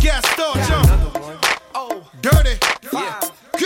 gas starts, oh, dirty. Yeah.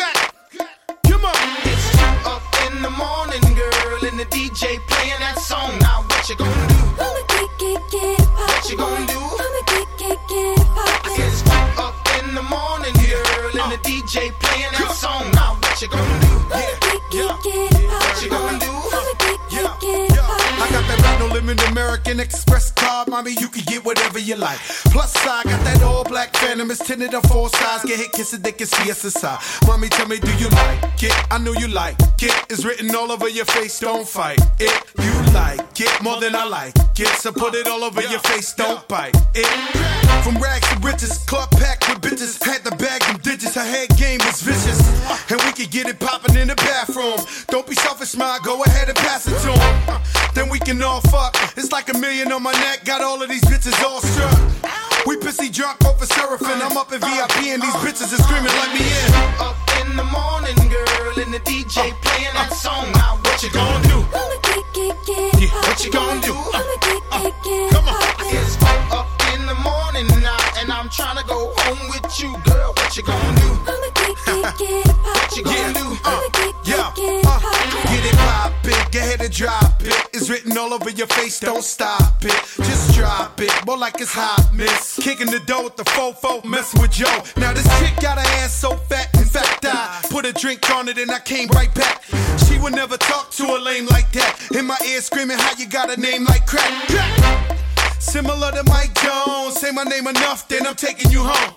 Come on. It's 2 up in the morning, girl, and the DJ playing that song. Now what you gonna do? I'ma get it poppin'. What you gonna do? I'ma get it poppin'. It's 2 up in the morning, girl, and the DJ playing that song. Now what you gonna do? I'ma get it poppin'. What you gonna do? I'ma get it poppin'. I got that rap, no limit American Express card, mommy, you can get whatever you like. Plus, I got that all black Phantom, it's tinted on 4 sides. Get hit, kiss it, they can see us inside. Mommy, tell me, do you like it? I know you like it. It's written all over your face, don't fight it. You like it more than I like it, so put it all over your face, don't bite it. From rags to riches, club packed with bitches. Had to bag them digits, her head game was vicious. And we could get it poppin' in the bathroom. Don't be selfish, ma, go ahead and pass it to him. Then we can all fuck. It's like $1 million on my neck, got all of these bitches all struck. We pissy drunk off of Seraphim. I'm up in VIP and these bitches are screaming, let me in. Up in the morning, girl, and the DJ playing that song. Now what you gonna do? I'ma get it What you gonna do? I'ma get it Come on. poppin'. It's 4 up in the morning now, and I'm tryna go home with you, girl. What you gonna do? I'ma get it What you poppin'. gonna do? I'ma get it poppin'. Get it poppin', go ahead and drop it. It's written all over your face, don't stop it. Just drop it, more like it's hot, miss. Kicking the door with the fofo, messing with Joe. Now this chick got her ass so fat, in fact I put a drink on it and I came right back. She would never talk to a lame like that. In my ear screaming how you got a name like crack. Similar to Mike Jones, say my name enough, then I'm taking you home.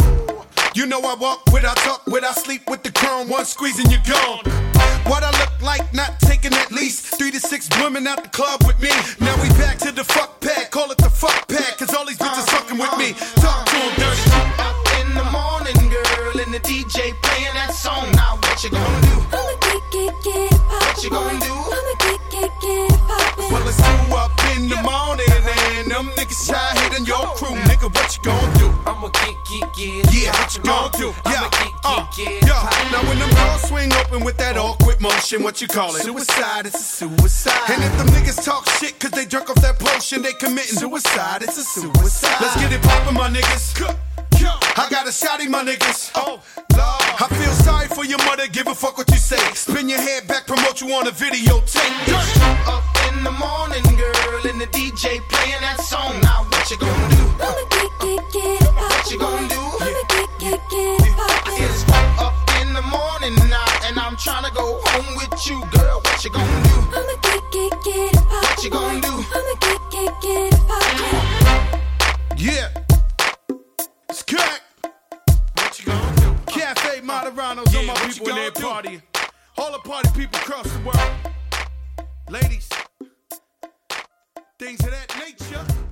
You know I walk without talk, without sleep with the chrome, one squeeze and you're gone. What I look like, not taking at least 3 to 6 women out the club with me. Now we back to the fuck pad, call it the fuck pad, cause all these bitches fucking with me. Talk to them dirty. Up in the morning, girl, and the DJ playing that song. Now what you gonna do? I'ma get it poppin'. What you gonna do? I'ma get it poppin'. Well, it's 2 up in the morning, and them niggas shy hitting your crew. Nigga, what you gonna do? I'ma get. Yeah, what you gonna do? Yeah, I'ma get. yeah. Now when them doors swing open with that awkward motion, what you call it? Suicide, it's a suicide. And if them niggas talk shit cause they drunk off that potion, they committing suicide, it's a suicide. Let's get it poppin', my niggas. I got a shotty, my niggas. Oh, Lord. I feel sorry for your mother, give a fuck what you say. Spin your head back, promote you on a videotape. Up in the morning, girl, and the DJ playing that song. Now what you gonna do? I'ma get it What you gonna do? I'ma get it poppin'. It's 4 up in the morning now, and I'm tryna go home with you, girl. What you gonna do? I'ma get it poppin'. What you gonna do? I'ma get it poppin'. Yeah. It's crack. What you gonna do? Cafe Moderanos, all my people in there partying. All the party people across the world. Ladies, things of that nature.